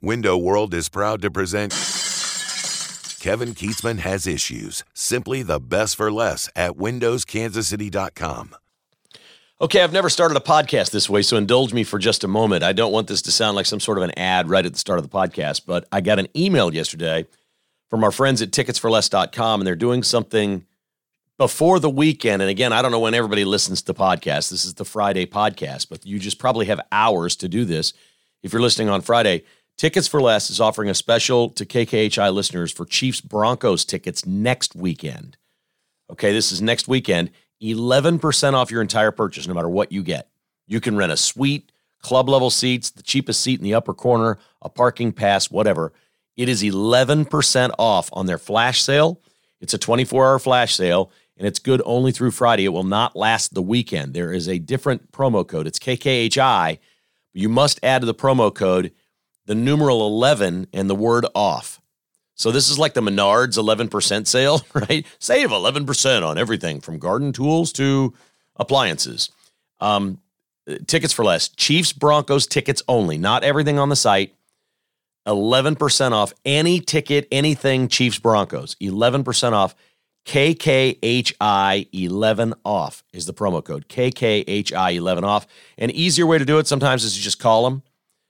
Window World is proud to present Kevin Keatsman Has Issues. Simply the best for less at windowskansascity.com. Okay, I've never started a podcast this way, so indulge me for just a moment. I don't want this to sound like some sort of an ad right at the start of the podcast, but I got an email yesterday from our friends at ticketsforless.com, and they're doing something before the weekend. And again, I don't know when everybody listens to the podcast. This is the Friday podcast, but you just probably have hours to do this if you're listening on Friday. Tickets for Less is offering a special to KKHI listeners for Chiefs-Broncos tickets next weekend. Okay, this is next weekend. 11% off your entire purchase, no matter what you get. You can rent a suite, club-level seats, the cheapest seat in the upper corner, a parking pass, whatever. It is 11% off on their flash sale. It's a 24-hour flash sale, and it's good only through Friday. It will not last the weekend. There is a different promo code. It's KKHI. You must add to the promo code the numeral 11 and the word off. So this is like the Menards 11% sale, right? Save 11% on everything from garden tools to appliances. Tickets for Less. Chiefs, Broncos tickets only, not everything on the site. 11% off any ticket, anything Chiefs, Broncos. 11% off. KKHI 11 off is the promo code. KKHI 11 off. An easier way to do it sometimes is you just call them.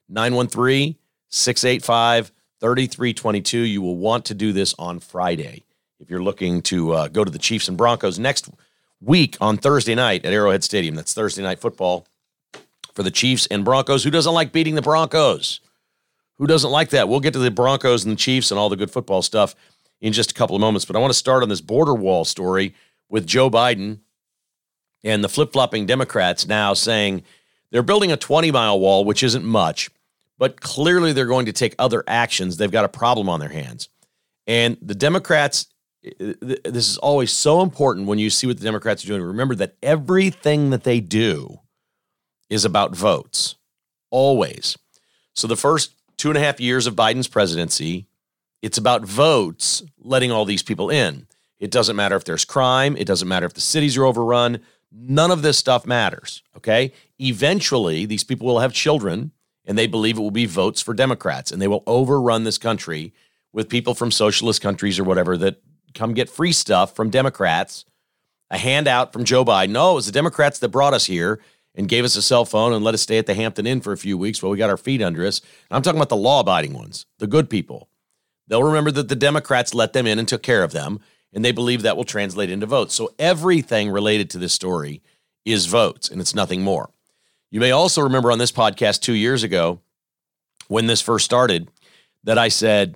913-685-3322. You will want to do this on Friday if you're looking to go to the Chiefs and Broncos next week on Thursday night at Arrowhead Stadium. That's Thursday night football for the Chiefs and Broncos. Who doesn't like beating the Broncos? Who doesn't like that? We'll get to the Broncos and the Chiefs and all the good football stuff in just a couple of moments, but I want to start on this border wall story with Joe Biden and the flip-flopping Democrats now saying they're building a 20-mile wall, which isn't much, but clearly they're going to take other actions. They've got a problem on their hands. And the Democrats, this is always so important when you see what the Democrats are doing. Remember that everything that they do is about votes, always. So the first 2.5 years of Biden's presidency, it's about votes letting all these people in. It doesn't matter if there's crime. It doesn't matter if the cities are overrun. None of this stuff matters, okay? Eventually, these people will have children, and they believe it will be votes for Democrats, and they will overrun this country with people from socialist countries or whatever that come get free stuff from Democrats, a handout from Joe Biden. No, it was the Democrats that brought us here and gave us a cell phone and let us stay at the Hampton Inn for a few weeks while we got our feet under us. And I'm talking about the law-abiding ones, the good people. They'll remember that the Democrats let them in and took care of them, and they believe that will translate into votes. So everything related to this story is votes, and it's nothing more. You may also remember on this podcast 2 years ago when this first started that I said,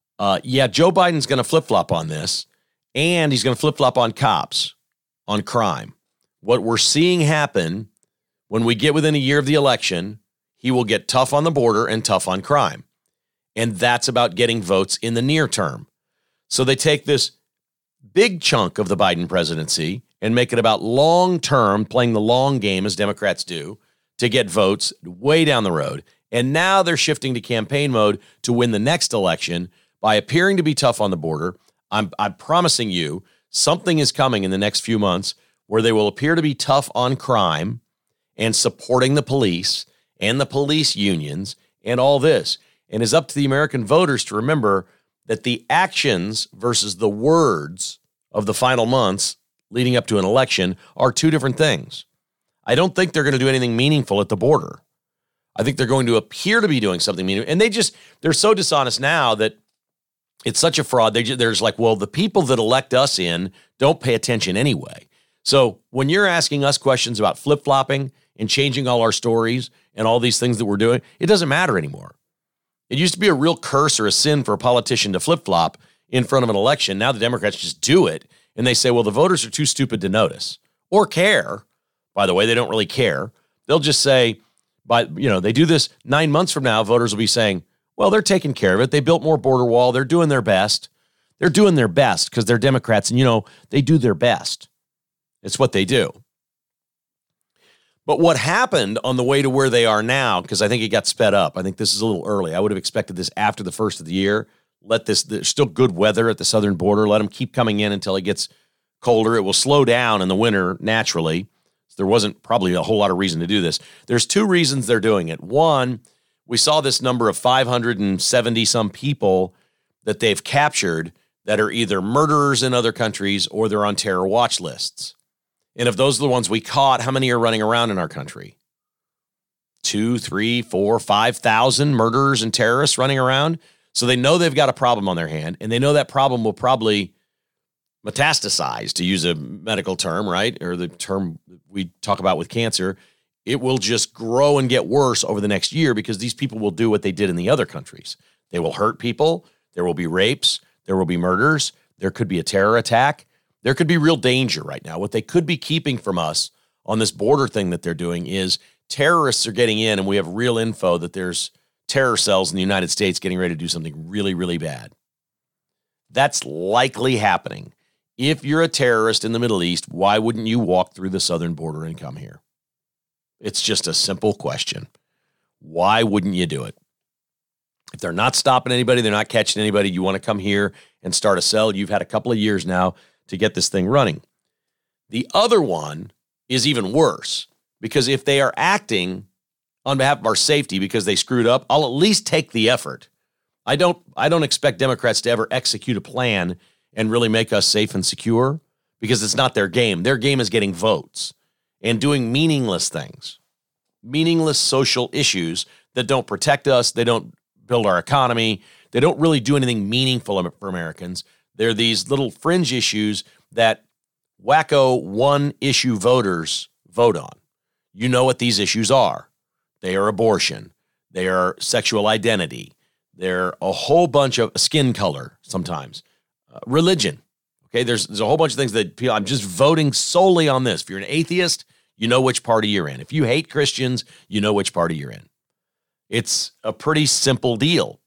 Joe Biden's going to flip-flop on this, and he's going to flip-flop on cops, on crime. What we're seeing happen when we get within a year of the election, he will get tough on the border and tough on crime. And that's about getting votes in the near term. So they take this big chunk of the Biden presidency and make it about long-term, playing the long game as Democrats do, to get votes way down the road. And now they're shifting to campaign mode to win the next election by appearing to be tough on the border. I'm promising you something is coming in the next few months where they will appear to be tough on crime and supporting the police and the police unions and all this. And it's up to the American voters to remember that the actions versus the words of the final months leading up to an election are two different things. I don't think they're going to do anything meaningful at the border. I think they're going to appear to be doing something meaningful. And they're so dishonest now that it's such a fraud. There's like, well, the people that elect us in don't pay attention anyway. So when you're asking us questions about flip-flopping and changing all our stories and all these things that we're doing, it doesn't matter anymore. It used to be a real curse or a sin for a politician to flip-flop in front of an election. Now the Democrats just do it, and they say, well, the voters are too stupid to notice or care. By the way, they don't really care. They'll just say, they do this 9 months from now, voters will be saying, well, they're taking care of it. They built more border wall. They're doing their best. They're doing their best because they're Democrats, and, they do their best. It's what they do. But what happened on the way to where they are now, because I think it got sped up. I think this is a little early. I would have expected this after the first of the year. There's still good weather at the southern border. Let them keep coming in until it gets colder. It will slow down in the winter naturally. There wasn't probably a whole lot of reason to do this. There's two reasons they're doing it. One, we saw this number of 570 some people that they've captured that are either murderers in other countries or they're on terror watch lists. And if those are the ones we caught, how many are running around in our country? 2, 3, 4, 5,000 murderers and terrorists running around. So they know they've got a problem on their hand, and they know that problem will probably metastasize, to use a medical term, right? Or the term we talk about with cancer. It will just grow and get worse over the next year because these people will do what they did in the other countries. They will hurt people. There will be rapes. There will be murders. There could be a terror attack. There could be real danger right now. What they could be keeping from us on this border thing that they're doing is terrorists are getting in, and we have real info that there's terror cells in the United States getting ready to do something really, really bad. That's likely happening. If you're a terrorist in the Middle East, why wouldn't you walk through the southern border and come here? It's just a simple question. Why wouldn't you do it? If they're not stopping anybody, they're not catching anybody, you want to come here and start a cell, you've had a couple of years now to get this thing running. The other one is even worse, because if they are acting on behalf of our safety because they screwed up, I'll at least take the effort. I don't expect Democrats to ever execute a plan and really make us safe and secure, because it's not their game. Their game is getting votes and doing meaningless things, meaningless social issues that don't protect us. They don't build our economy. They don't really do anything meaningful for Americans. They're these little fringe issues that wacko one-issue voters vote on. You know what these issues are. They are abortion. They are sexual identity. They're a whole bunch of skin color sometimes. Religion. Okay, there's a whole bunch of things that people, I'm just voting solely on this. If you're an atheist, you know which party you're in. If you hate Christians, you know which party you're in. It's a pretty simple deal.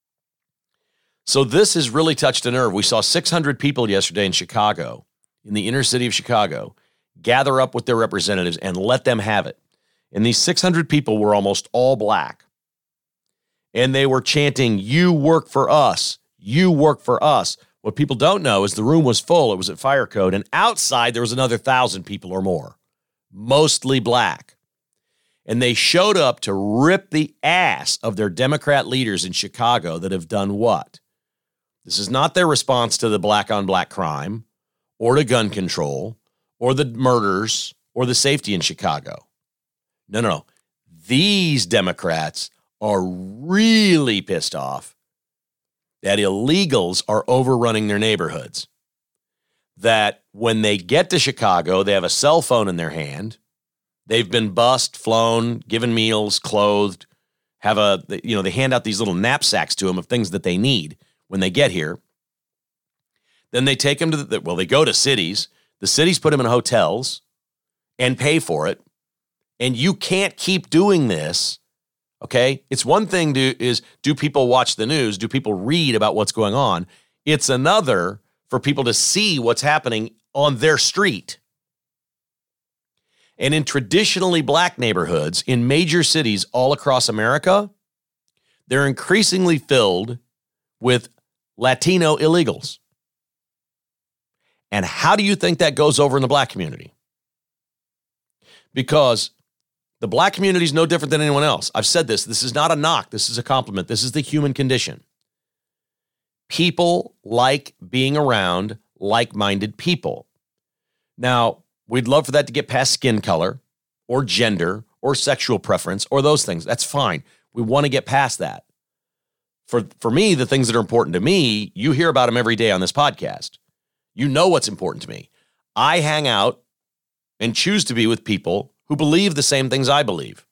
So this has really touched a nerve. We saw 600 people yesterday in Chicago, in the inner city of Chicago, gather up with their representatives and let them have it. And these 600 people were almost all black. And they were chanting, "You work for us. You work for us." What people don't know is the room was full. It was at Fire Code. And outside, there was another 1,000 people or more, mostly black. And they showed up to rip the ass of their Democrat leaders in Chicago that have done what? This is not their response to the black-on-black crime or to gun control or the murders or the safety in Chicago. No. These Democrats are really pissed off that illegals are overrunning their neighborhoods. That when they get to Chicago, they have a cell phone in their hand. They've been bussed, flown, given meals, clothed, they hand out these little knapsacks to them of things that they need when they get here. Then they take them to they go to cities. The cities put them in hotels and pay for it. And you can't keep doing this. Okay, it's one thing do people watch the news? Do people read about what's going on? It's another for people to see what's happening on their street. And in traditionally black neighborhoods in major cities all across America, they're increasingly filled with Latino illegals. And how do you think that goes over in the black community? Because the black community is no different than anyone else. I've said this. This is not a knock. This is a compliment. This is the human condition. People like being around like-minded people. Now, we'd love for that to get past skin color or gender or sexual preference or those things. That's fine. We want to get past that. For me, the things that are important to me, you hear about them every day on this podcast. You know what's important to me. I hang out and choose to be with people who believe the same things I believe.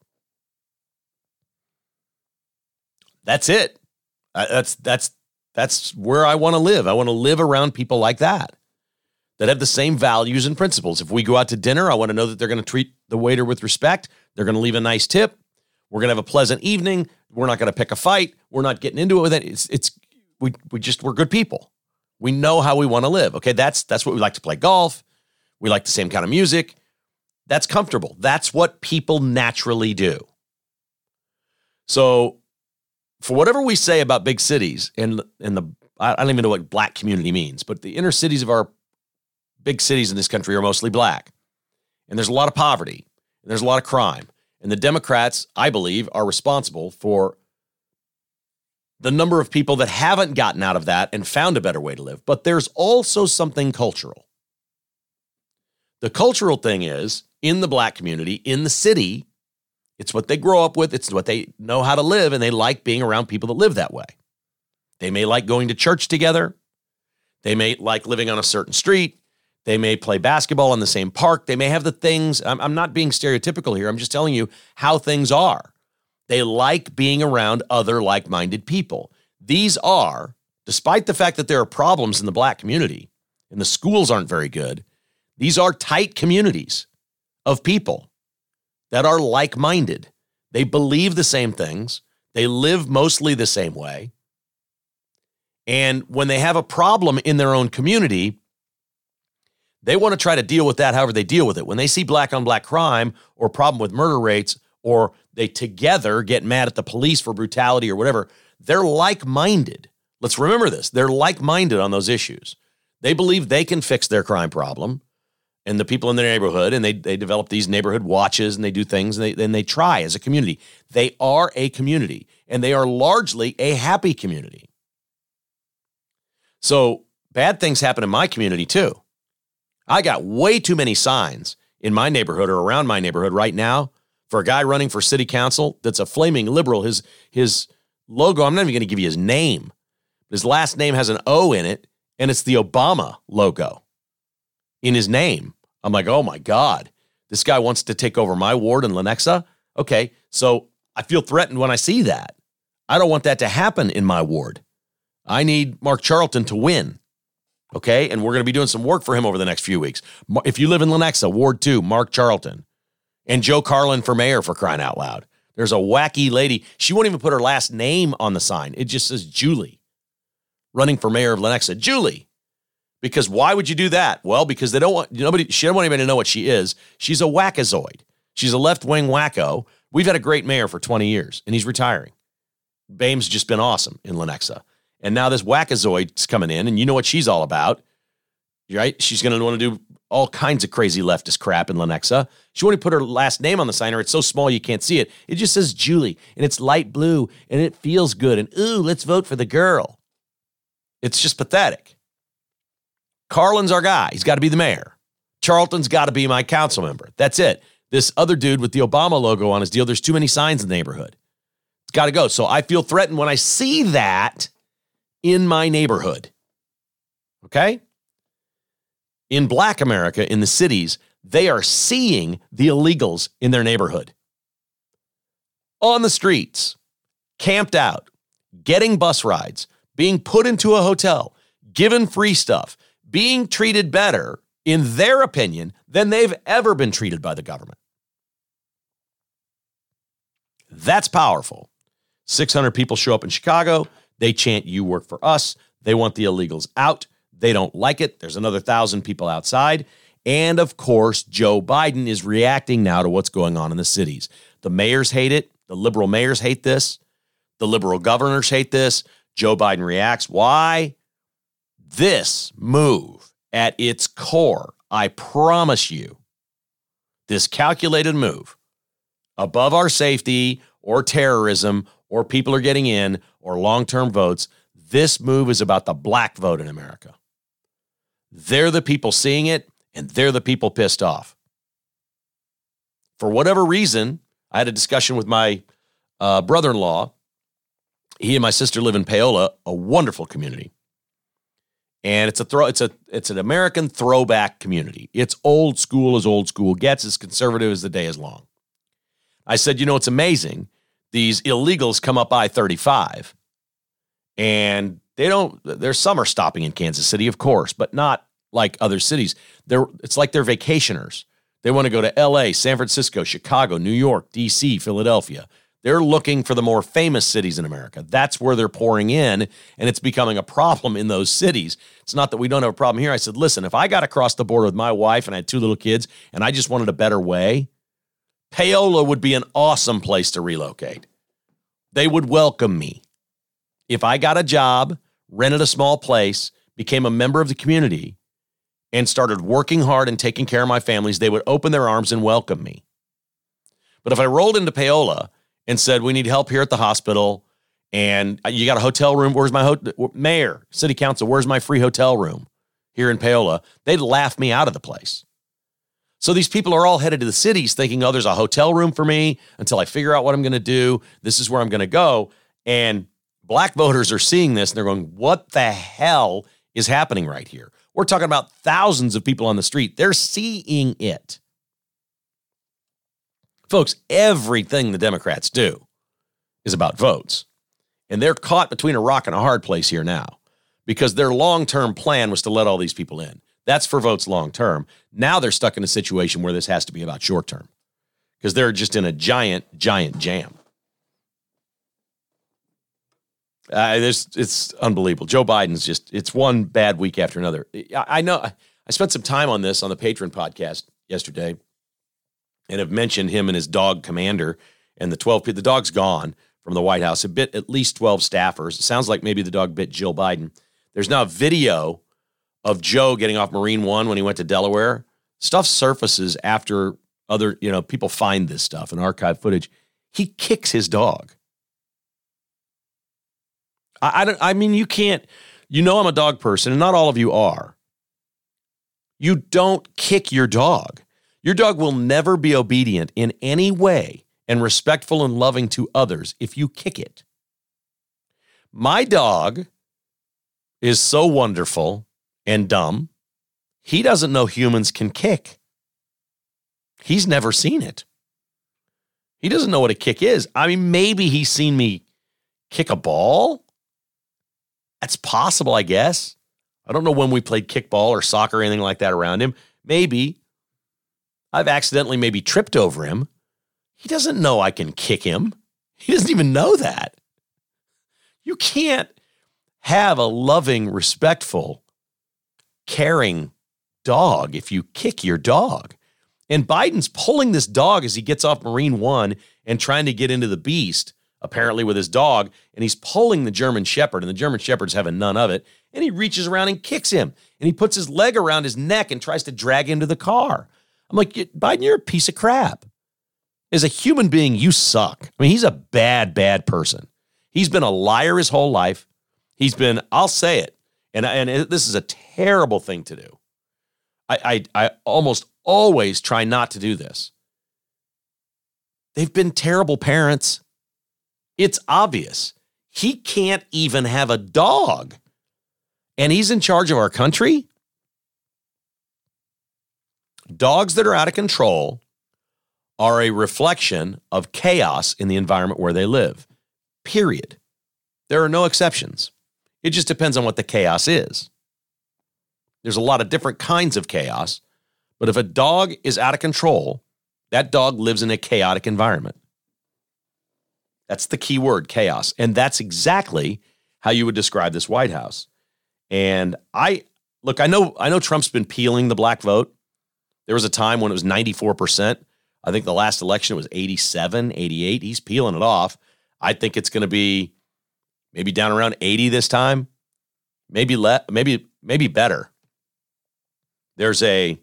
That's it. That's where I want to live. I want to live around people like that have the same values and principles. If we go out to dinner, I want to know that they're going to treat the waiter with respect. They're going to leave a nice tip. We're going to have a pleasant evening. We're not going to pick a fight. We're not getting into it with it. We're good people. We know how we want to live. Okay, that's what we like to play golf. We like the same kind of music. That's comfortable. That's what people naturally do. So for whatever we say about big cities I don't even know what black community means, but the inner cities of our big cities in this country are mostly black. And there's a lot of poverty. And there's a lot of crime. And the Democrats, I believe, are responsible for the number of people that haven't gotten out of that and found a better way to live. But there's also something cultural. The cultural thing is, in the black community, in the city, it's what they grow up with, it's what they know how to live, and they like being around people that live that way. They may like going to church together. They may like living on a certain street. They may play basketball in the same park. They may have the things. I'm not being stereotypical here. I'm just telling you how things are. They like being around other like-minded people. These are, despite the fact that there are problems in the black community and the schools aren't very good, these are tight communities of people that are like-minded. They believe the same things. They live mostly the same way. And when they have a problem in their own community, they want to try to deal with that however they deal with it. When they see black-on-black crime or problem with murder rates, or they together get mad at the police for brutality or whatever, they're like-minded. Let's remember this. They're like-minded on those issues. They believe they can fix their crime problem and the people in their neighborhood, and they develop these neighborhood watches, and they do things, and they try as a community. They are a community, and they are largely a happy community. So bad things happen in my community too. I got way too many signs in my neighborhood or around my neighborhood right now for a guy running for city council that's a flaming liberal. His logo, I'm not even going to give you his name. His last name has an O in it, and it's the Obama logo in his name. I'm like, oh my God, this guy wants to take over my ward in Lenexa? Okay, so I feel threatened when I see that. I don't want that to happen in my ward. I need Mark Charlton to win, okay? And we're going to be doing some work for him over the next few weeks. If you live in Lenexa, Ward 2, Mark Charlton. And Joe Carlin for mayor, for crying out loud. There's a wacky lady. She won't even put her last name on the sign. It just says Julie, running for mayor of Lenexa. Julie. Because why would you do that? Well, because she don't want anybody to know what she is. She's a wackazoid. She's a left-wing wacko. We've had a great mayor for 20 years, and he's retiring. Bame's just been awesome in Lenexa. And now this wackazoid's coming in, and you know what she's all about, right? She's going to want to do all kinds of crazy leftist crap in Lenexa. She won't even put her last name on the sign, or it's so small you can't see it. It just says Julie, and it's light blue, and it feels good, and ooh, let's vote for the girl. It's just pathetic. Carlin's our guy. He's got to be the mayor. Charlton's got to be my council member. That's it. This other dude with the Obama logo on his deal, there's too many signs in the neighborhood. It's got to go. So I feel threatened when I see that in my neighborhood. Okay? In black America, in the cities, they are seeing the illegals in their neighborhood. On the streets, camped out, getting bus rides, being put into a hotel, given free stuff, being treated better, in their opinion, than they've ever been treated by the government. That's powerful. 600 people show up in Chicago. They chant, "You work for us." They want the illegals out. They don't like it. There's another 1,000 people outside. And of course, Joe Biden is reacting now to what's going on in the cities. The mayors hate it. The liberal mayors hate this. The liberal governors hate this. Joe Biden reacts. Why? This move at its core, I promise you, this calculated move, above our safety or terrorism or people are getting in or long-term votes, this move is about the black vote in America. They're the people seeing it, and they're the people pissed off. For whatever reason, I had a discussion with my brother-in-law. He and my sister live in Paola, a wonderful community. And it's an American throwback community. It's old school as old school gets, as conservative as the day is long. I said, it's amazing. These illegals come up I-35, and there's some are stopping in Kansas City, of course, but not like other cities. It's like they're vacationers. They want to go to LA, San Francisco, Chicago, New York, DC, Philadelphia. They're looking for the more famous cities in America. That's where they're pouring in, and it's becoming a problem in those cities. It's not that we don't have a problem here. I said, listen, if I got across the border with my wife and I had 2 little kids and I just wanted a better way, Paola would be an awesome place to relocate. They would welcome me. If I got a job, rented a small place, became a member of the community, and started working hard and taking care of my families, they would open their arms and welcome me. But if I rolled into Paola and said, we need help here at the hospital, And you got a hotel room. Where's my mayor, city council? Where's my free hotel room here in Paola? They'd laugh me out of the place. So these people are all headed to the cities thinking, oh, there's a hotel room for me until I figure out what I'm going to do. This is where I'm going to go. And black voters are seeing this and they're going, what the hell is happening right here? We're talking about thousands of people on the street. They're seeing it. Folks, everything the Democrats do is about votes. And they're caught between a rock and a hard place here now because their long-term plan was to let all these people in. That's for votes long-term. Now they're stuck in a situation where this has to be about short-term because they're just in a giant jam. It's unbelievable. Joe Biden's it's one bad week after another. I know I spent some time on this on the Patreon podcast yesterday and have mentioned him and his dog Commander and the dog's gone from the White House. It bit at least 12 staffers. It sounds like maybe the dog bit Jill Biden. There's now a video of Joe getting off Marine One when he went to Delaware. Stuff surfaces after other, people find this stuff and archive footage. He kicks his dog. I mean, you can't, I'm a dog person and not all of you are. You don't kick your dog. Your dog will never be obedient in any way and respectful and loving to others if you kick it. My dog is so wonderful and dumb, he doesn't know humans can kick. He's never seen it. He doesn't know what a kick is. I mean, maybe he's seen me kick a ball. That's possible, I guess. I don't know when we played kickball or soccer or anything like that around him. Maybe. I've accidentally maybe tripped over him. He doesn't know I can kick him. He doesn't even know that. You can't have a loving, respectful, caring dog if you kick your dog. And Biden's pulling this dog as he gets off Marine One and trying to get into the Beast, apparently with his dog, and he's pulling the German Shepherd, and the German Shepherd's having none of it, and he reaches around and kicks him, and he puts his leg around his neck and tries to drag him to the car. I'm like, Biden, you're a piece of crap. As a human being, you suck. I mean, he's a bad person. He's been a liar his whole life. I'll say it, and this is a terrible thing to do. I almost always try not to do this. They've been terrible parents. It's obvious. He can't even have a dog. And he's in charge of our country? Dogs that are out of control are a reflection of chaos in the environment where they live. Period. There are no exceptions. It just depends on what the chaos is. There's a lot of different kinds of chaos, but if a dog is out of control, that dog lives in a chaotic environment. That's the key word, chaos. And that's exactly how you would describe this White House. And I know Trump's been peeling the black vote. There was a time when it was 94%. I think the last election was 87, 88. He's peeling it off. I think it's going to be maybe down around 80 this time. Maybe better. There's a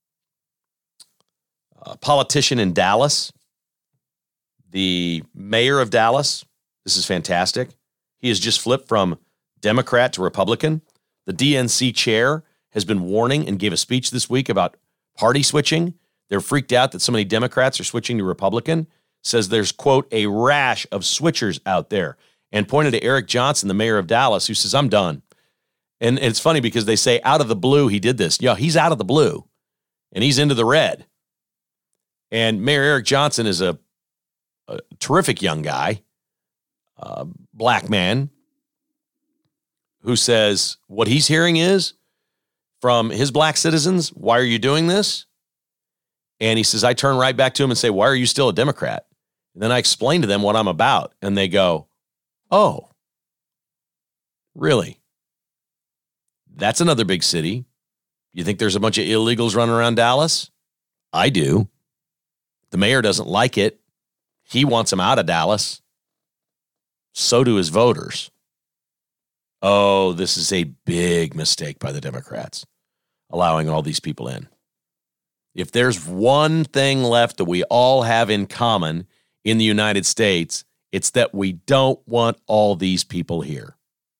politician in Dallas, the mayor of Dallas. This is fantastic. He has just flipped from Democrat to Republican. The DNC chair has been warning and gave a speech this week about party switching. They're freaked out that so many Democrats are switching to Republican. Says there's, quote, a rash of switchers out there. And pointed to Eric Johnson, the mayor of Dallas, who says, I'm done. And it's funny because they say out of the blue he did this. Yeah, he's out of the blue. And he's into the red. And Mayor Eric Johnson is a terrific young guy, black man, who says what he's hearing is from his black citizens, why are you doing this? And he says, I turn right back to him and say, why are you still a Democrat? And then I explain to them what I'm about. And they go, oh, really? That's another big city. You think there's a bunch of illegals running around Dallas? I do. The mayor doesn't like it. He wants them out of Dallas. So do his voters. Oh, this is a big mistake by the Democrats, allowing all these people in. If there's one thing left that we all have in common in the United States, It's that we don't want all these people here.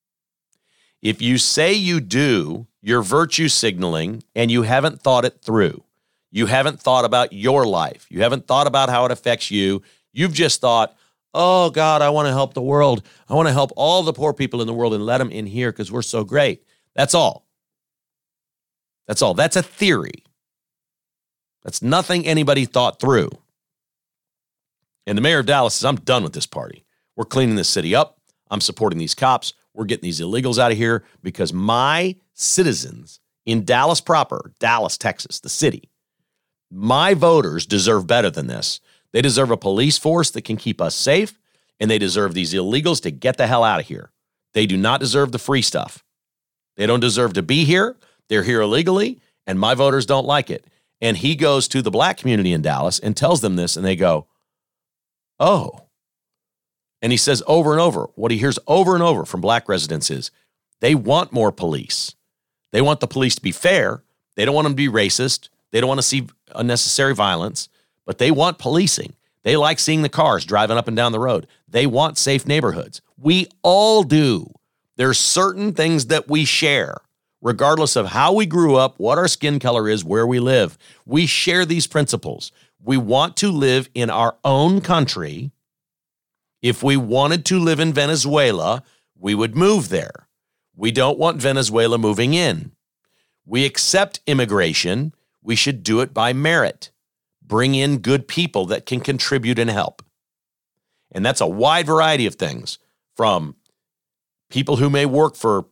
If you say you do, you're virtue signaling and you haven't thought it through. You haven't thought about your life. You haven't thought about how it affects you. You've just thought, oh, God, I want to help the world. I want to help all the poor people in the world and let them in here because we're so great. That's all. That's all. That's a theory. That's nothing anybody thought through. And the mayor of Dallas says, I'm done with this party. We're cleaning this city up. I'm supporting these cops. We're getting these illegals out of here because my citizens in Dallas proper, Dallas, Texas, the city, my voters deserve better than this. They deserve a police force that can keep us safe, and they deserve these illegals to get the hell out of here. They do not deserve the free stuff. They don't deserve to be here. They're here illegally, and my voters don't like it. And he goes to the black community in Dallas and tells them this, and they go, oh. And he says over and over, what he hears over and over from black residents is they want more police. They want the police to be fair. They don't want them to be racist. They don't want to see unnecessary violence, but they want policing. They like seeing the cars driving up and down the road. They want safe neighborhoods. We all do. There's certain things that we share, regardless of how we grew up, what our skin color is, where we live. We share these principles. We want to live in our own country. If we wanted to live in Venezuela, we would move there. We don't want Venezuela moving in. We accept immigration. We should do it by merit. Bring in good people that can contribute and help. And that's a wide variety of things, from people who may work for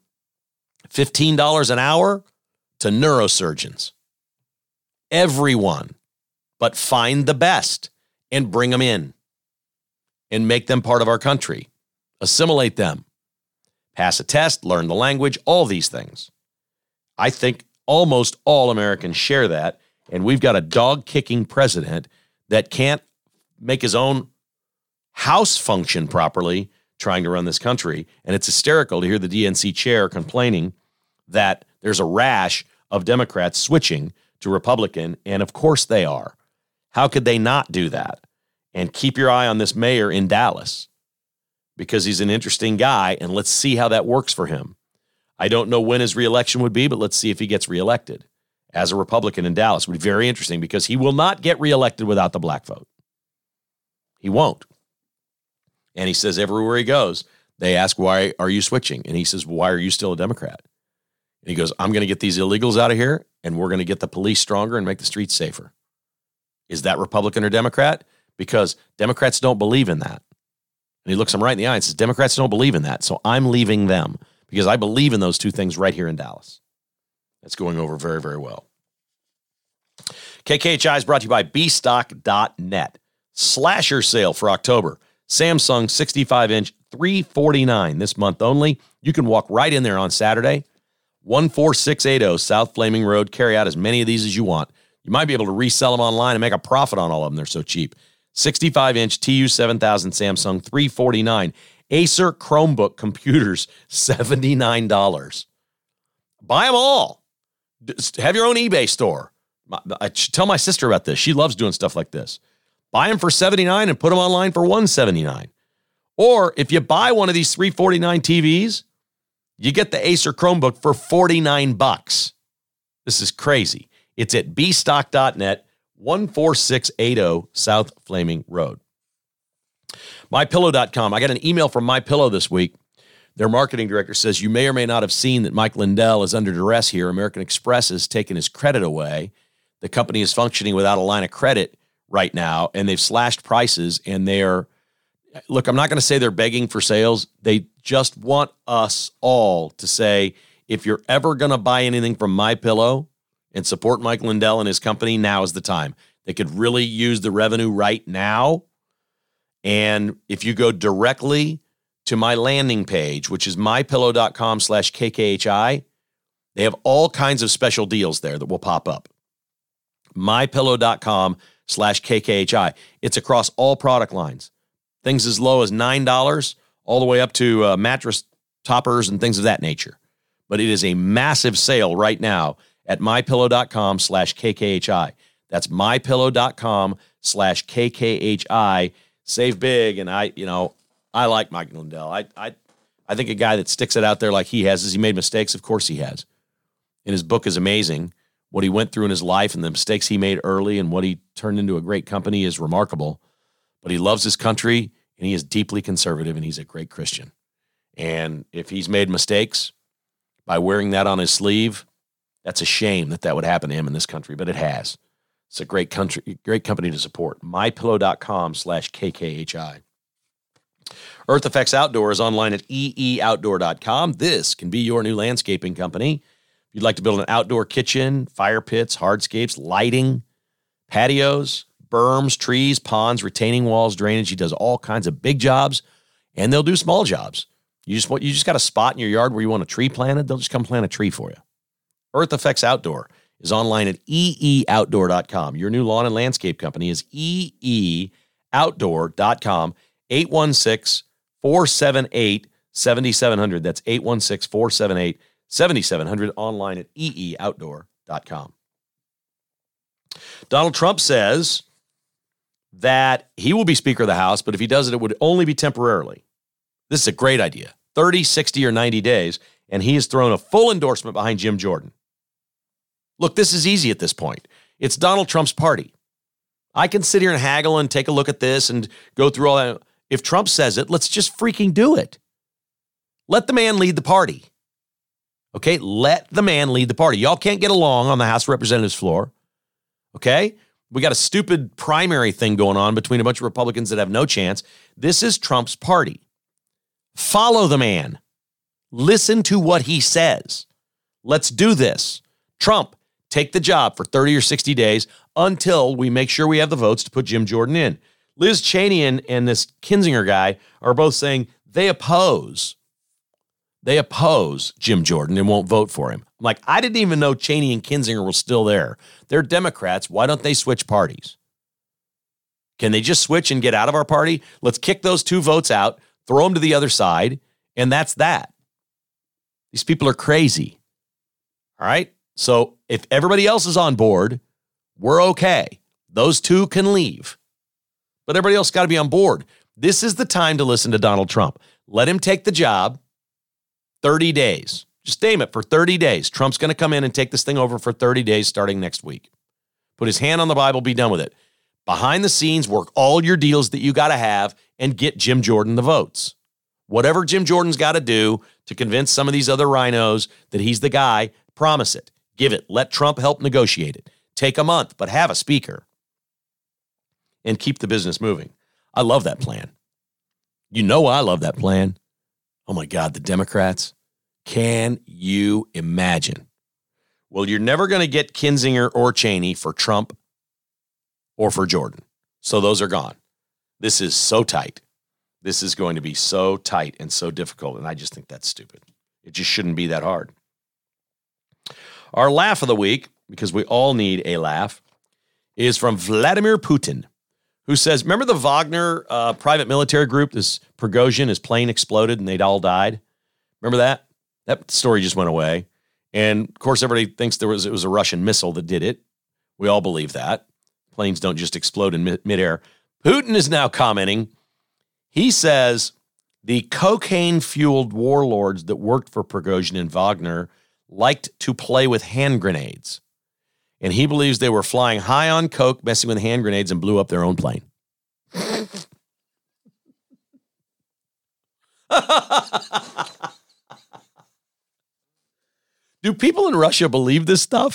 $15 an hour to neurosurgeons. Everyone, but find the best and bring them in and make them part of our country. Assimilate them. Pass a test, learn the language, all these things. I think almost all Americans share that, and we've got a dog-kicking president that can't make his own house function properly trying to run this country, and it's hysterical to hear the DNC chair complaining that there's a rash of Democrats switching to Republican, and of course they are. How could they not do that? And keep your eye on this mayor in Dallas because he's an interesting guy, and let's see how that works for him. I don't know when his reelection would be, but let's see if he gets reelected as a Republican in Dallas. It would be very interesting because he will not get reelected without the black vote. He won't. And he says everywhere he goes, they ask, why are you switching? And he says, well, why are you still a Democrat? And he goes, I'm going to get these illegals out of here, and we're going to get the police stronger and make the streets safer. Is that Republican or Democrat? Because Democrats don't believe in that. And he looks them right in the eye and says, Democrats don't believe in that, so I'm leaving them because I believe in those two things right here in Dallas. That's going over very, very well. KKHI is brought to you by bstock.net. Slasher sale for October. Samsung 65-inch, $349 this month only. You can walk right in there on Saturday. 14680 South Flaming Road. Carry out as many of these as you want. You might be able to resell them online and make a profit on all of them. They're so cheap. 65-inch TU7000 Samsung, $349. Acer Chromebook computers, $79. Buy them all. Have your own eBay store. I tell my sister about this. She loves doing stuff like this. Buy them for $79 and put them online for $179. Or if you buy one of these $349 TVs, you get the Acer Chromebook for $49. This is crazy. It's at bstock.net, 14680 South Flaming Road. MyPillow.com. I got an email from MyPillow this week. Their marketing director says, you may or may not have seen that Mike Lindell is under duress here. American Express has taken his credit away. The company is functioning without a line of credit right now, and they've slashed prices, and look, I'm not going to say they're begging for sales. They just want us all to say, if you're ever going to buy anything from MyPillow and support Mike Lindell and his company, now is the time. They could really use the revenue right now. And if you go directly to my landing page, which is mypillow.com/KKHI, they have all kinds of special deals there that will pop up. mypillow.com/KKHI. It's across all product lines. Things as low as $9 all the way up to mattress toppers and things of that nature. But it is a massive sale right now at mypillow.com/KKHI. That's mypillow.com/KKHI. Save big. And I like Mike Lindell. I think a guy that sticks it out there like he has. Has he made mistakes? Of course he has. And his book is amazing. What he went through in his life and the mistakes he made early and what he turned into a great company is remarkable. But he loves his country, and he is deeply conservative, and he's a great Christian. And if he's made mistakes by wearing that on his sleeve, that's a shame that would happen to him in this country, but it has. It's a great company to support. MyPillow.com/KKHI. Earth Effects Outdoor is online at eeoutdoor.com. This can be your new landscaping company. If you'd like to build an outdoor kitchen, fire pits, hardscapes, lighting, patios, berms, trees, ponds, retaining walls, drainage. He does all kinds of big jobs, and they'll do small jobs. You just got a spot in your yard where you want a tree planted, they'll just come plant a tree for you. Earth Effects Outdoor is online at eeoutdoor.com. Your new lawn and landscape company is eeoutdoor.com. 816-478-7700. That's 816-478-7700. Online at eeoutdoor.com. Donald Trump says that he will be Speaker of the House, but if he does it, it would only be temporarily. This is a great idea. 30, 60, or 90 days, and he has thrown a full endorsement behind Jim Jordan. Look, this is easy at this point. It's Donald Trump's party. I can sit here and haggle and take a look at this and go through all that. If Trump says it, let's just freaking do it. Let the man lead the party. Okay? Let the man lead the party. Y'all can't get along on the House of Representatives floor. Okay? We got a stupid primary thing going on between a bunch of Republicans that have no chance. This is Trump's party. Follow the man. Listen to what he says. Let's do this. Trump, take the job for 30 or 60 days until we make sure we have the votes to put Jim Jordan in. Liz Cheney and this Kinzinger guy are both saying they oppose Jim Jordan and won't vote for him. I'm like, I didn't even know Cheney and Kinzinger were still there. They're Democrats. Why don't they switch parties? Can they just switch and get out of our party? Let's kick those two votes out, throw them to the other side, and that's that. These people are crazy. All right? So if everybody else is on board, we're okay. Those two can leave. But everybody else got to be on board. This is the time to listen to Donald Trump. Let him take the job. 30 days. Just name it for 30 days. Trump's going to come in and take this thing over for 30 days starting next week. Put his hand on the Bible, be done with it. Behind the scenes, work all your deals that you got to have and get Jim Jordan the votes. Whatever Jim Jordan's got to do to convince some of these other rhinos that he's the guy, promise it. Give it. Let Trump help negotiate it. Take a month, but have a speaker. And keep the business moving. I love that plan. You know I love that plan. Oh my God, the Democrats. Can you imagine? Well, you're never going to get Kinzinger or Cheney for Trump or for Jordan. So those are gone. This is so tight. This is going to be so tight and so difficult, and I just think that's stupid. It just shouldn't be that hard. Our laugh of the week, because we all need a laugh, is from Vladimir Putin, who says, remember the Wagner private military group, this Prigozhin, his plane exploded and they'd all died? Remember that? That story just went away. And, of course, everybody thinks it was a Russian missile that did it. We all believe that. Planes don't just explode in midair. Putin is now commenting. He says the cocaine-fueled warlords that worked for Prigozhin and Wagner liked to play with hand grenades. And he believes they were flying high on coke, messing with hand grenades, and blew up their own plane. Do people in Russia believe this stuff?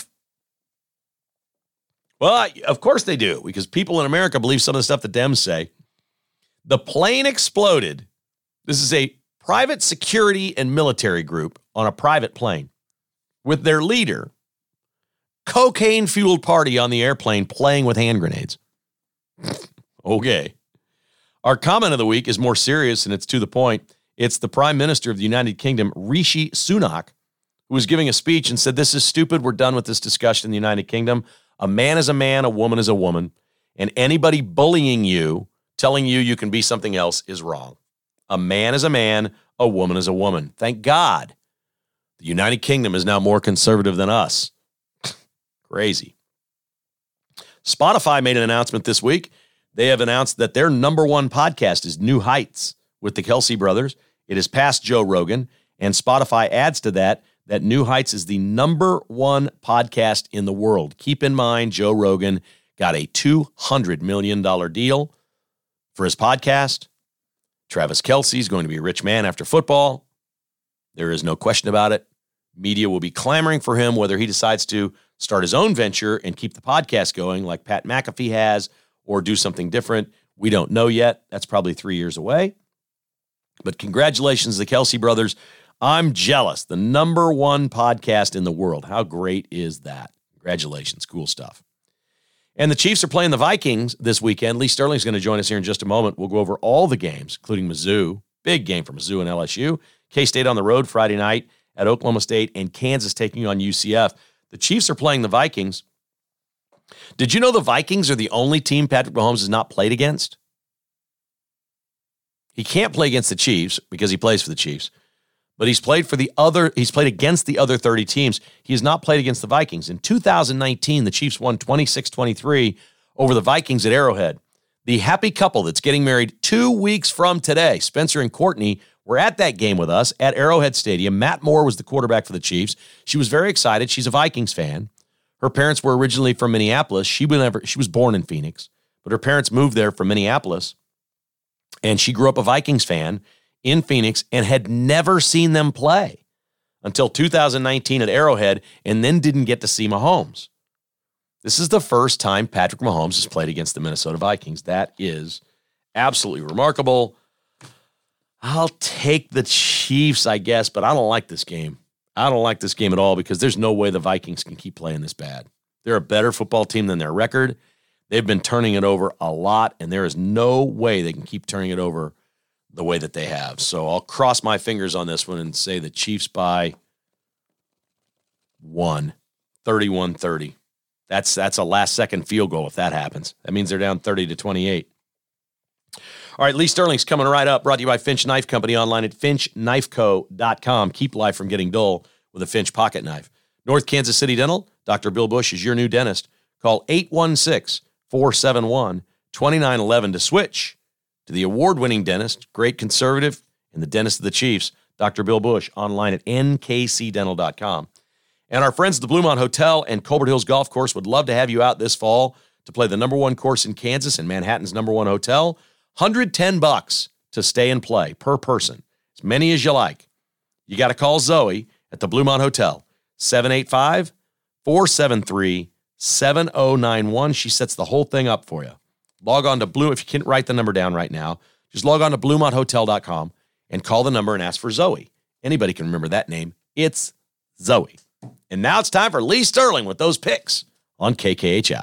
Well, of course they do, because people in America believe some of the stuff the Dems say. The plane exploded. This is a private security and military group on a private plane with their leader, cocaine-fueled party on the airplane playing with hand grenades. Okay. Our comment of the week is more serious, and it's to the point. It's the Prime Minister of the United Kingdom, Rishi Sunak, who was giving a speech and said, this is stupid. We're done with this discussion in the United Kingdom. A man is a man, a woman is a woman, and anybody bullying you, telling you you can be something else is wrong. A man is a man, a woman is a woman. Thank God. The United Kingdom is now more conservative than us. Crazy. Spotify made an announcement this week. They have announced that their number one podcast is New Heights with the Kelce brothers. It has passed Joe Rogan, and Spotify adds to that New Heights is the #1 podcast in the world. Keep in mind, Joe Rogan got a $200 million deal for his podcast. Travis Kelce is going to be a rich man after football. There is no question about it. Media will be clamoring for him, whether he decides to start his own venture and keep the podcast going like Pat McAfee has, or do something different. We don't know yet. That's probably 3 years away. But congratulations to the Kelce brothers. I'm jealous. The #1 podcast in the world. How great is that? Congratulations. Cool stuff. And the Chiefs are playing the Vikings this weekend. Lee Sterling's going to join us here in just a moment. We'll go over all the games, including Mizzou. Big game for Mizzou and LSU. K-State on the road Friday night at Oklahoma State, and Kansas taking on UCF. The Chiefs are playing the Vikings. Did you know the Vikings are the only team Patrick Mahomes has not played against? He can't play against the Chiefs because he plays for the Chiefs, but he's played against the other 30 teams. He has not played against the Vikings. In 2019, the Chiefs won 26-23 over the Vikings at Arrowhead. The happy couple that's getting married 2 weeks from today, Spencer and Courtney, were at that game with us at Arrowhead Stadium. Matt Moore was the quarterback for the Chiefs. She was very excited. She's a Vikings fan. Her parents were originally from Minneapolis. She was born in Phoenix, but her parents moved there from Minneapolis, and she grew up a Vikings fan in Phoenix and had never seen them play until 2019 at Arrowhead, and then didn't get to see Mahomes. This is the first time Patrick Mahomes has played against the Minnesota Vikings. That is absolutely remarkable. I'll take the Chiefs, I guess, but I don't like this game. I don't like this game at all because there's no way the Vikings can keep playing this bad. They're a better football team than their record. They've been turning it over a lot, and there is no way they can keep turning it over the way that they have. So I'll cross my fingers on this one and say the Chiefs by 1, 31-30. That's a last-second field goal if that happens. That means they're down 30-28. All right, Lee Sterling's coming right up, brought to you by Finch Knife Company, online at finchknifeco.com. Keep life from getting dull with a Finch pocket knife. North Kansas City Dental, Dr. Bill Bush is your new dentist. Call 816-471-2911 to switch to the award-winning dentist, great conservative, and the dentist of the Chiefs, Dr. Bill Bush, online at nkcdental.com. And our friends at the Bluemont Hotel and Colbert Hills Golf Course would love to have you out this fall to play the #1 course in Kansas and Manhattan's #1 hotel. $110 to stay and play per person, as many as you like. You got to call Zoe at the Bluemont Hotel, 785-473-7091. She sets the whole thing up for you. Log on to if you can't write the number down right now, just log on to BluemontHotel.com and call the number and ask for Zoe. Anybody can remember that name. It's Zoe. And now it's time for Lee Sterling with those picks on KKHI.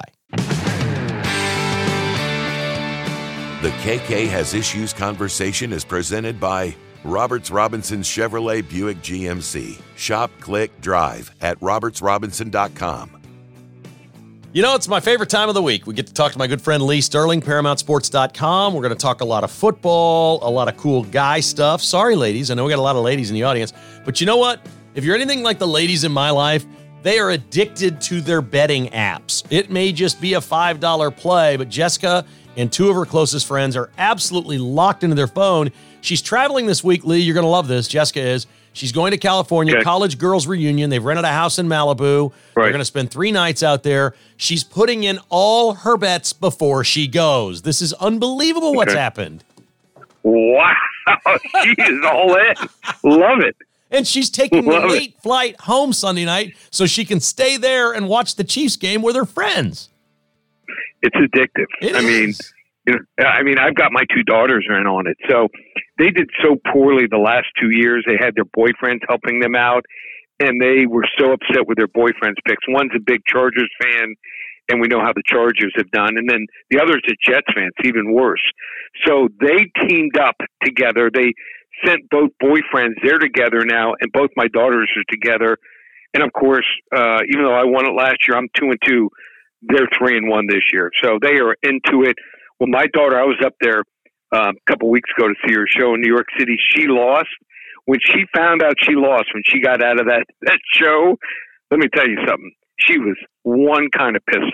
The KK Has Issues conversation is presented by Roberts Robinson Chevrolet Buick GMC. Shop, click, drive at robertsrobinson.com. You know, it's my favorite time of the week. We get to talk to my good friend Lee Sterling, ParamountSports.com. We're going to talk a lot of football, a lot of cool guy stuff. Sorry, ladies. I know we got a lot of ladies in the audience. But you know what? If you're anything like the ladies in my life, they are addicted to their betting apps. It may just be a $5 play, but Jessica and 2 of her closest friends are absolutely locked into their phone. She's traveling this week, Lee. You're going to love this. Jessica is. She's going to California, college girls reunion. They've rented a house in Malibu. Right. They're going to spend 3 nights out there. She's putting in all her bets before she goes. This is unbelievable what's happened. Wow. She is all in. Love it. And she's taking the late flight home Sunday night so she can stay there and watch the Chiefs game with her friends. It's addictive. I mean, I've got my 2 daughters in on it. So they did so poorly the last 2 years. They had their boyfriends helping them out, and they were so upset with their boyfriends' picks. One's a big Chargers fan, and we know how the Chargers have done. And then the other's a Jets fan. It's even worse. So they teamed up together. They sent both boyfriends. They're together now, and both my daughters are together. And, of course, even though I won it last year, I'm 2-2. They're 3-1 this year. So they are into it. Well, my daughter, I was up there a couple weeks ago to see her show in New York City. She lost. When she found out she lost, when she got out of that show, let me tell you something. she was one kind of pissed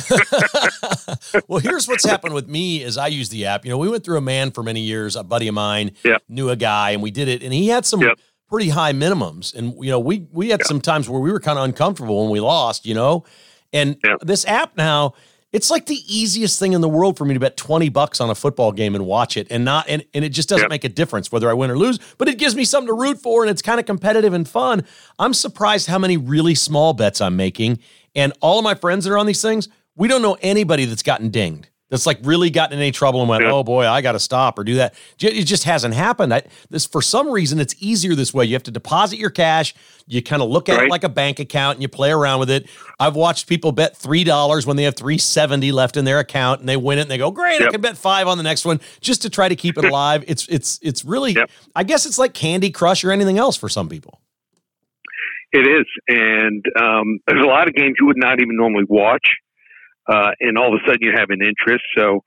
off. Well, here's what's happened with me is I use the app. We went through a man for many years. A buddy of mine knew a guy, and we did it, and he had some pretty high minimums. And, we had some times where we were kind of uncomfortable when we lost, And this app now, it's like the easiest thing in the world for me to bet $20 on a football game and watch it and it just doesn't make a difference whether I win or lose, but it gives me something to root for and it's kind of competitive and fun. I'm surprised how many really small bets I'm making. And all of my friends that are on these things, we don't know anybody that's gotten dinged. That's like really gotten in any trouble and went, oh boy, I got to stop or do that. It just hasn't happened. For some reason, it's easier this way. You have to deposit your cash. You kind of look at it like a bank account and you play around with it. I've watched people bet $3 when they have $3.70 left in their account and they win it and they go, great, I can bet $5 on the next one just to try to keep it alive. It's really, I guess it's like Candy Crush or anything else for some people. It is. And there's a lot of games you would not even normally watch. And all of a sudden you have an interest. So,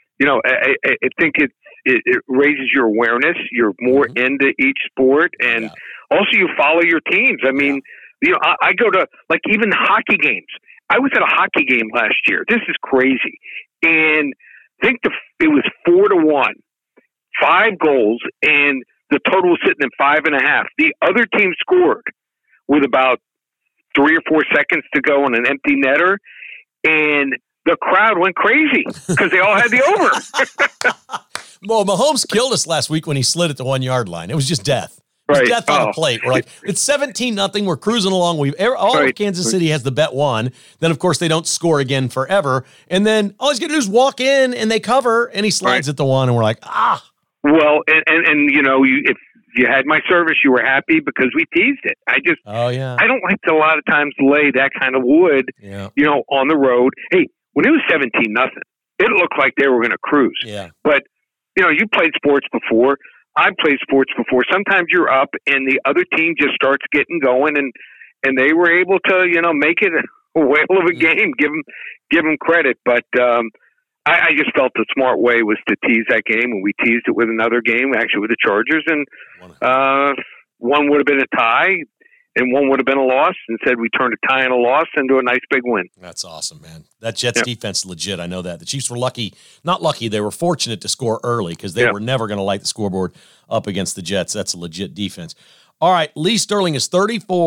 I think it raises your awareness. You're more into each sport. And also you follow your teams. I mean, I go to like even hockey games. I was at a hockey game last year. This is crazy. And I think it was 4-1, 5 goals, and the total was sitting at 5.5. The other team scored with about 3 or 4 seconds to go on an empty netter. And the crowd went crazy because they all had the over. Well, Mahomes killed us last week when he slid at the 1 yard line. It was just death. It was death on a plate. We're like, it's 17-0. We're cruising along. All of Kansas City has the bet won. Then, of course, they don't score again forever. And then all he's going to do is walk in and they cover and he slides at the 1. And we're like, Well, and if you had my service, you were happy because we teased it. I don't like to a lot of times lay that kind of wood, on the road. Hey, when it was 17-0, it looked like they were going to cruise. Yeah. But, you played sports before. I played sports before. Sometimes you're up and the other team just starts getting going and they were able to, make it a whale of a game. Give them credit. But, I just felt the smart way was to tease that game, and we teased it with another game, actually with the Chargers, and one would have been a tie, and one would have been a loss. Instead, we turned a tie and a loss into a nice big win. That's awesome, man. That Jets defense is legit. I know that. The Chiefs were not lucky. They were fortunate to score early because they were never going to light the scoreboard up against the Jets. That's a legit defense. All right, Lee Sterling is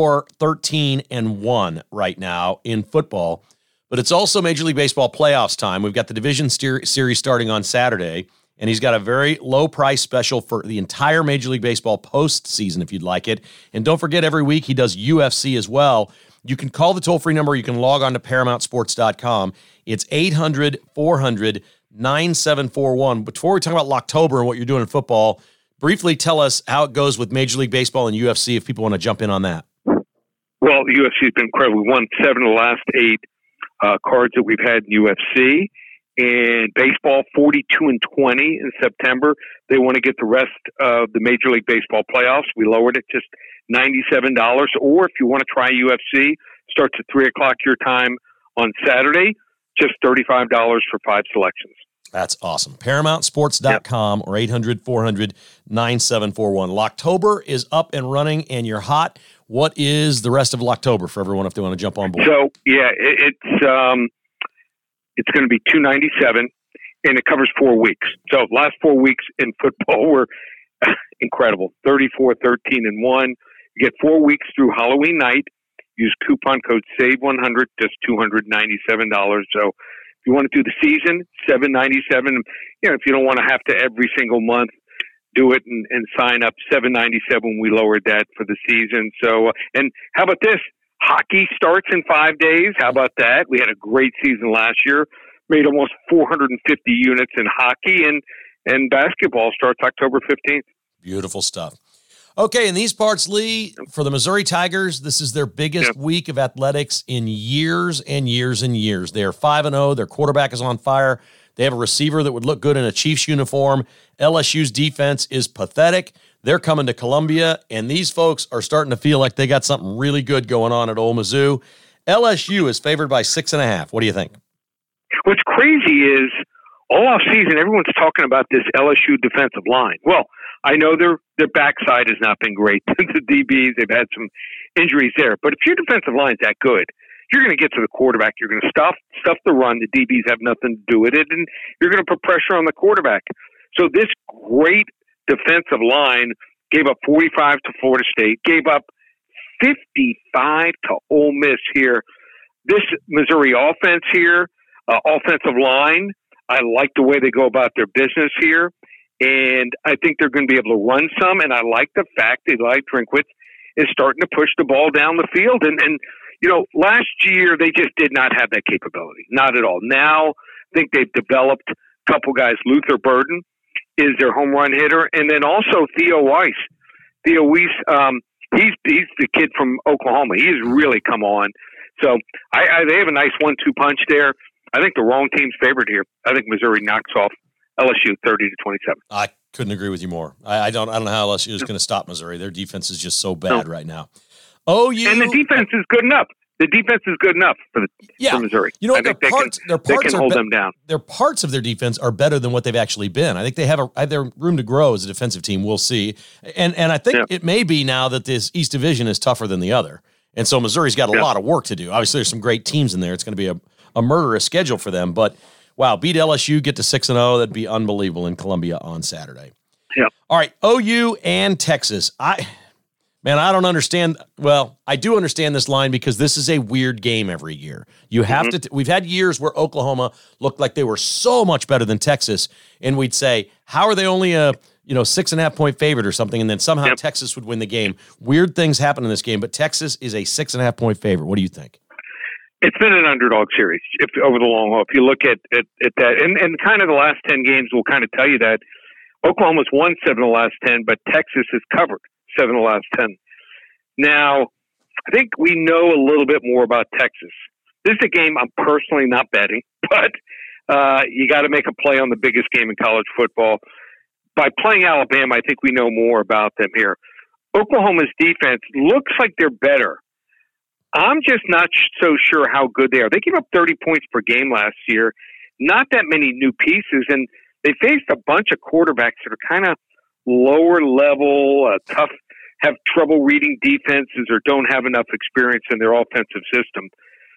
34-13-1 right now in football. But it's also Major League Baseball playoffs time. We've got the division series starting on Saturday, and he's got a very low price special for the entire Major League Baseball postseason if you'd like it. And don't forget, every week he does UFC as well. You can call the toll-free number. You can log on to ParamountSports.com. It's 800-400-9741. But before we talk about Locktober and what you're doing in football, briefly tell us how it goes with Major League Baseball and UFC if people want to jump in on that. Well, the UFC has been incredible. We won 7 of the last 8. Cards that we've had in UFC and baseball 42-20 in September. They want to get the rest of the Major League Baseball playoffs. We lowered it just $97. Or if you want to try UFC, starts at 3:00 your time on Saturday, just $35 for 5 selections. That's awesome. ParamountSports.com or 800-400-9741. Locktober is up and running and you're hot. What is the rest of Locktober for everyone if they want to jump on board? So, it's going to be $297 and it covers 4 weeks. So last 4 weeks in football were incredible. 34-13-1. You get 4 weeks through Halloween night. Use coupon code SAVE100, just $297. So if you want to do the season, $797. If you don't want to have to every single month do it and sign up, $797. We lowered that for the season. So, and how about this? Hockey starts in 5 days. How about that? We had a great season last year. Made almost 450 units in hockey, and basketball starts October 15th. Beautiful stuff. Okay, in these parts, Lee, for the Missouri Tigers, this is their biggest week of athletics in years and years and years. They are 5-0. Their quarterback is on fire. They have a receiver that would look good in a Chiefs uniform. LSU's defense is pathetic. They're coming to Columbia, and these folks are starting to feel like they got something really good going on at Ole Mizzou. LSU is favored by 6.5. What do you think? What's crazy is all off season, everyone's talking about this LSU defensive line. Well, I know their backside has not been great. The DBs, they've had some injuries there. But if your defensive line's that good, you're going to get to the quarterback. You're going to stuff the run. The DBs have nothing to do with it, and you're going to put pressure on the quarterback. So this great defensive line gave up 45 to Florida State, gave up 55 to Ole Miss here. This Missouri offense here, offensive line, I like the way they go about their business here, and I think they're going to be able to run some, and I like the fact that Eli Drinkwitz is starting to push the ball down the field. And you know, last year they just did not have that capability, not at all. Now I think they've developed a couple guys. Luther Burden is their home run hitter, and then also Theo Weiss. Theo Weiss, he's the kid from Oklahoma. He has really come on. So they have a nice 1-2 punch there. I think the wrong team's favored here. I think Missouri knocks off LSU 30-27. I couldn't agree with you more. I don't know how LSU is going to stop Missouri. Their defense is just so bad right now. OU and the defense is good enough. The defense is good enough for Missouri. You know what? Their parts can hold them down. Their parts of their defense are better than what they've actually been. I think they have their room to grow as a defensive team. We'll see. And I think it may be now that this East Division is tougher than the other. And so Missouri's got a lot of work to do. Obviously, there's some great teams in there. It's going to be a murderous schedule for them. But, wow, beat LSU, get to 6-0. That'd be unbelievable in Columbia on Saturday. Yeah. All right, OU and Texas. I don't understand. Well, I do understand this line because this is a weird game every year. You have to. We've had years where Oklahoma looked like they were so much better than Texas, and we'd say, how are they only a 6.5 point favorite or something, and then somehow Texas would win the game. Weird things happen in this game, but Texas is a 6.5 point favorite. What do you think? It's been an underdog series over the long haul. If you look at that, and kind of the last 10 games will kind of tell you that Oklahoma's won 7 of the last 10, but Texas has covered 7 of the last 10. Now, I think we know a little bit more about Texas. This is a game I'm personally not betting, but you got to make a play on the biggest game in college football. By playing Alabama, I think we know more about them here. Oklahoma's defense looks like they're better. I'm just not so sure how good they are. They gave up 30 points per game last year. Not that many new pieces, and they faced a bunch of quarterbacks that are kind of lower level, tough, have trouble reading defenses or don't have enough experience in their offensive system.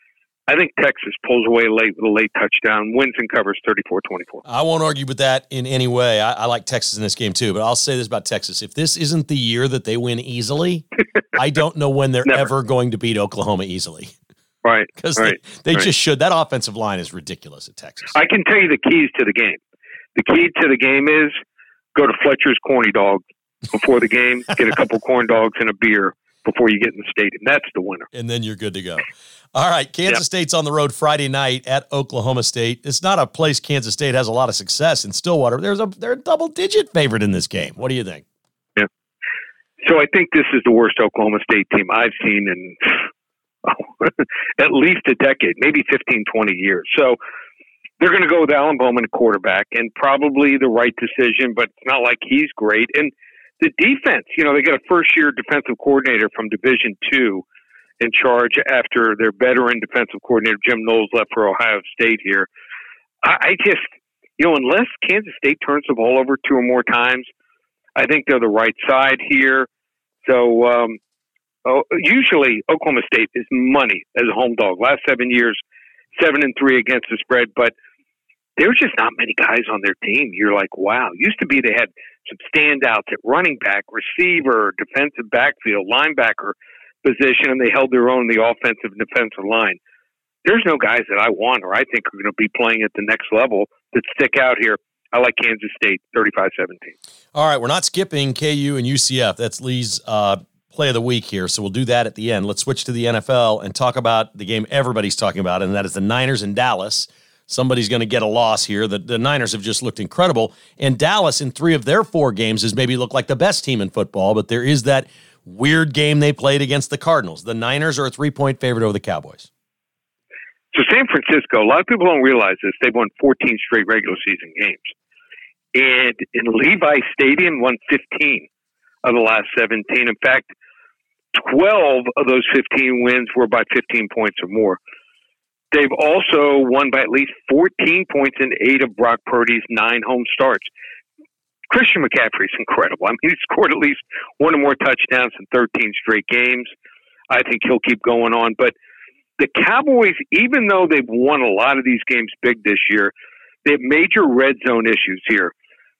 I think Texas pulls away late with a late touchdown, wins and covers 34-24. I won't argue with that in any way. I like Texas in this game too, but I'll say this about Texas. If this isn't the year that they win easily, I don't know when they're ever going to beat Oklahoma easily. Right. Because they just should. That offensive line is ridiculous at Texas. I can tell you the keys to the game. The key to the game is go to Fletcher's Corny Dog before the game, get a couple corn dogs and a beer before you get in the stadium. That's the winner. And then you're good to go. All right, Kansas State's on the road Friday night at Oklahoma State. It's not a place Kansas State has a lot of success in Stillwater. They're a double-digit favorite in this game. What do you think? Yeah. So I think this is the worst Oklahoma State team I've seen in at least a decade, maybe 15, 20 years. So they're going to go with Alan Bowman at quarterback, and probably the right decision, but it's not like he's great. And the defense, they got a first-year defensive coordinator from Division II in charge after their veteran defensive coordinator, Jim Knowles, left for Ohio State here. I just, unless Kansas State turns the ball over 2 or more times, I think they're the right side here. So usually Oklahoma State is money as a home dog. Last 7 years, 7-3 against the spread, but there's just not many guys on their team. You're like, wow. Used to be they had some standouts at running back, receiver, defensive backfield, linebacker position, and they held their own in the offensive and defensive line. There's no guys that I want or I think are going to be playing at the next level that stick out here. I like Kansas State 35-17. All right, we're not skipping KU and UCF. That's Lee's play of the week here, so we'll do that at the end. Let's switch to the NFL and talk about the game everybody's talking about, and that is the Niners in Dallas. Somebody's going to get a loss here. The Niners have just looked incredible, and Dallas in 3 of their 4 games has maybe looked like the best team in football, but there is that weird game they played against the Cardinals. The Niners are a 3-point favorite over the Cowboys. So San Francisco, a lot of people don't realize this. They've won 14 straight regular season games. And in Levi Stadium, won 15 of the last 17. In fact, 12 of those 15 wins were by 15 points or more. They've also won by at least 14 points in 8 of Brock Purdy's 9 home starts. Christian McCaffrey's incredible. I mean, he scored at least 1 or more touchdowns in 13 straight games. I think he'll keep going on. But the Cowboys, even though they've won a lot of these games big this year, they have major red zone issues here.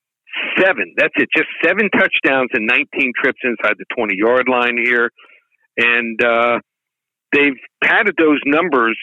7. That's it. Just 7 touchdowns and 19 trips inside the 20-yard line here. And they've padded those numbers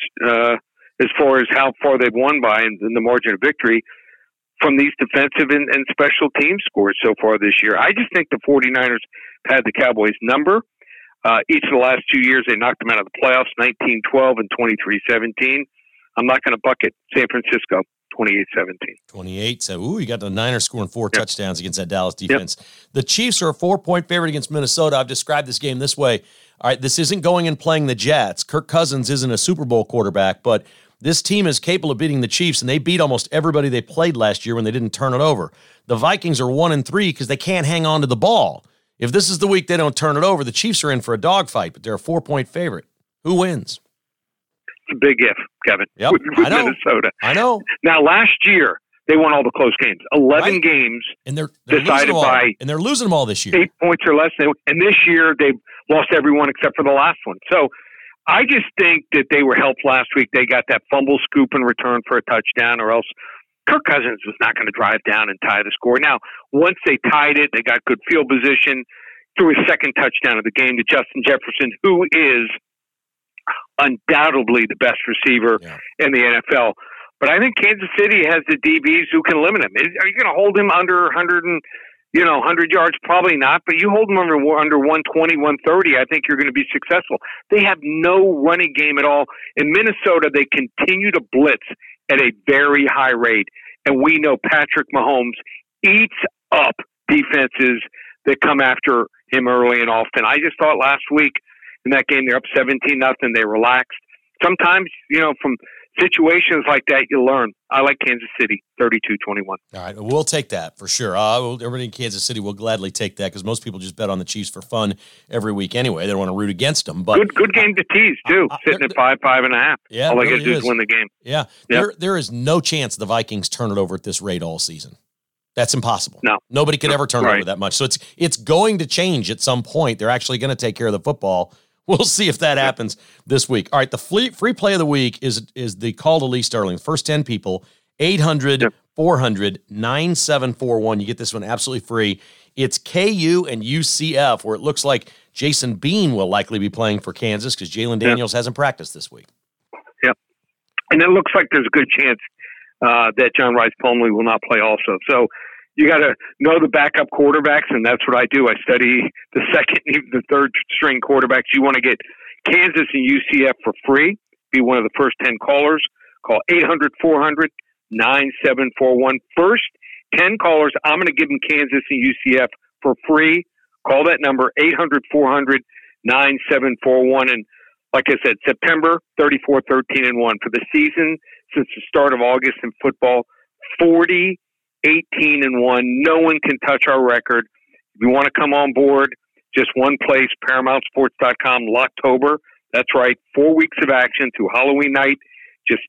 as far as how far they've won by and the margin of victory from these defensive and special team scores so far this year. I just think the 49ers had the Cowboys number. Each of the last 2 years, they knocked them out of the playoffs, 19-12 and 23-17. I'm not going to bucket San Francisco, 28-17. 28. So, you got the Niners scoring 4 touchdowns against that Dallas defense. Yep. The Chiefs are a 4-point favorite against Minnesota. I've described this game this way. All right, this isn't going and playing the Jets. Kirk Cousins isn't a Super Bowl quarterback, but this team is capable of beating the Chiefs, and they beat almost everybody they played last year when they didn't turn it over. The Vikings are 1-3 because they can't hang on to the ball. If this is the week they don't turn it over, the Chiefs are in for a dogfight, but they're a 4-point favorite. Who wins? It's a big if, Kevin. Yep, with I know. Minnesota. I know. Now, last year, they won all the close games. 11 games and they're decided by... And they're losing them all this year. 8 points or less. And this year, they've lost everyone except for the last one. So I just think that they were helped last week. They got that fumble scoop in return for a touchdown, or else Kirk Cousins was not going to drive down and tie the score. Now, once they tied it, they got good field position, threw a second touchdown of the game to Justin Jefferson, who is undoubtedly the best receiver in the NFL. But I think Kansas City has the DBs who can limit him. Are you going to hold him under 100 yards? Probably not. But you hold him under 120, 130, I think you're going to be successful. They have no running game at all. In Minnesota, they continue to blitz at a very high rate. And we know Patrick Mahomes eats up defenses that come after him early and often. I just thought last week in that game, they're up 17-0. They relaxed. Sometimes, from situations like that, you learn. I like Kansas City, 32-21. All right, we'll take that for sure. Everybody in Kansas City will gladly take that because most people just bet on the Chiefs for fun every week anyway. They don't want to root against them. But good game to tease, too, sitting at 5.5. Yeah, all they got to do is win the game. Yeah, yep. There is no chance the Vikings turn it over at this rate all season. That's impossible. No. Nobody could ever turn it over that much. So it's going to change at some point. They're actually going to take care of the football. We'll see if that happens this week. All right, the free play of the week is the call to Lee Sterling. First 10 people, 800-400-9741. You get this one absolutely free. It's KU and UCF, where it looks like Jason Bean will likely be playing for Kansas because Jalen Daniels hasn't practiced this week. Yep. And it looks like there's a good chance that John Rice Plumlee will not play also. So you got to know the backup quarterbacks, and that's what I do. I study the second and even the third string quarterbacks. You want to get Kansas and UCF for free. Be one of the first 10 callers. Call 800-400-9741. First 10 callers, I'm going to give them Kansas and UCF for free. Call that number, 800-400-9741. And like I said, September, 34-13-1 for the season since the start of August in football, 40-18-1. No one can touch our record. If you want to come on board, just one place, ParamountSports.com, Locktober. That's right, 4 weeks of action through Halloween night, just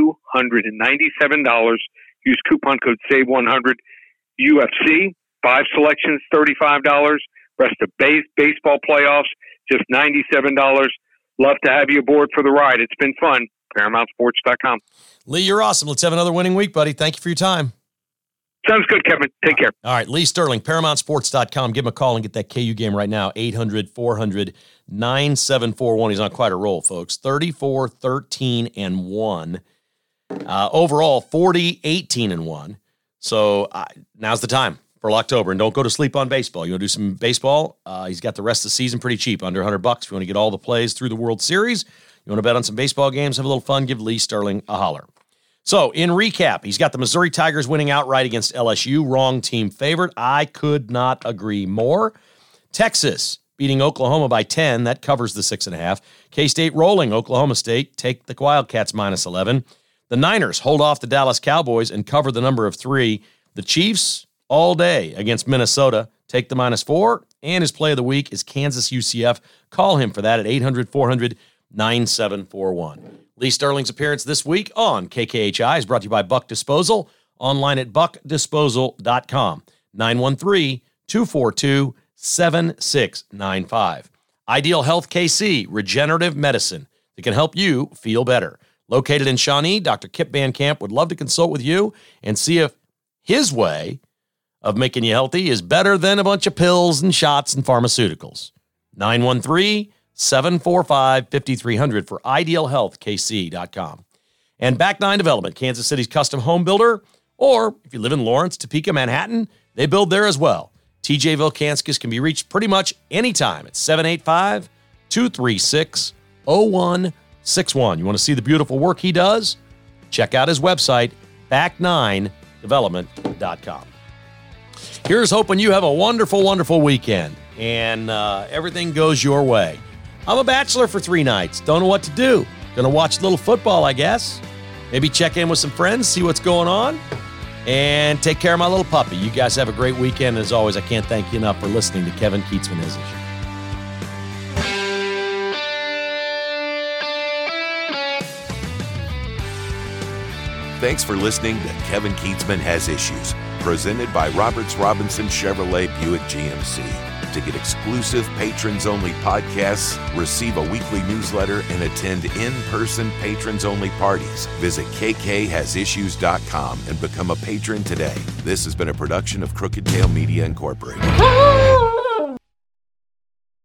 $297. Use coupon code SAVE100. UFC, 5 selections, $35. Rest of baseball playoffs, just $97. Love to have you aboard for the ride. It's been fun. ParamountSports.com. Lee, you're awesome. Let's have another winning week, buddy. Thank you for your time. Sounds good, Kevin. Take care. All right, Lee Sterling, ParamountSports.com. Give him a call and get that KU game right now, 800-400-9741. He's on quite a roll, folks. 34-13-1. Overall, 40-18-1. So now's the time for Locktober. And don't go to sleep on baseball. You want to do some baseball? He's got the rest of the season pretty cheap, under $100. If you want to get all the plays through the World Series, you want to bet on some baseball games, have a little fun, give Lee Sterling a holler. So, in recap, he's got the Missouri Tigers winning outright against LSU. Wrong team favorite. I could not agree more. Texas beating Oklahoma by 10. That covers the 6.5. K-State rolling Oklahoma State. Take the Wildcats -11. The Niners hold off the Dallas Cowboys and cover the number of 3. The Chiefs all day against Minnesota. Take the -4. And his play of the week is Kansas UCF. Call him for that at 800-400-9741. Lee Sterling's appearance this week on KKHI is brought to you by Buck Disposal, online at buckdisposal.com, 913-242-7695. Ideal Health KC, regenerative medicine, that can help you feel better. Located in Shawnee, Dr. Kip Van Camp would love to consult with you and see if his way of making you healthy is better than a bunch of pills and shots and pharmaceuticals. 913-745-5300 for idealhealthkc.com. And Back Nine Development, Kansas City's custom home builder, or if you live in Lawrence, Topeka, Manhattan, they build there as well. TJ Vilkanskas can be reached pretty much anytime at 785-236-0161. You want to see the beautiful work he does? Check out his website, back9development.com. Here's hoping you have a wonderful, wonderful weekend and everything goes your way. I'm a bachelor for 3 nights. Don't know what to do. Gonna watch a little football, I guess. Maybe check in with some friends, see what's going on, and take care of my little puppy. You guys have a great weekend. As always, I can't thank you enough for listening to Kevin Kietzman Has Issues. Thanks for listening to Kevin Kietzman Has Issues, presented by Roberts Robinson Chevrolet Buick GMC. To get exclusive patrons-only podcasts, receive a weekly newsletter, and attend in-person patrons-only parties, visit KKHasIssues.com and become a patron today. This has been a production of Crooked Tail Media Incorporated.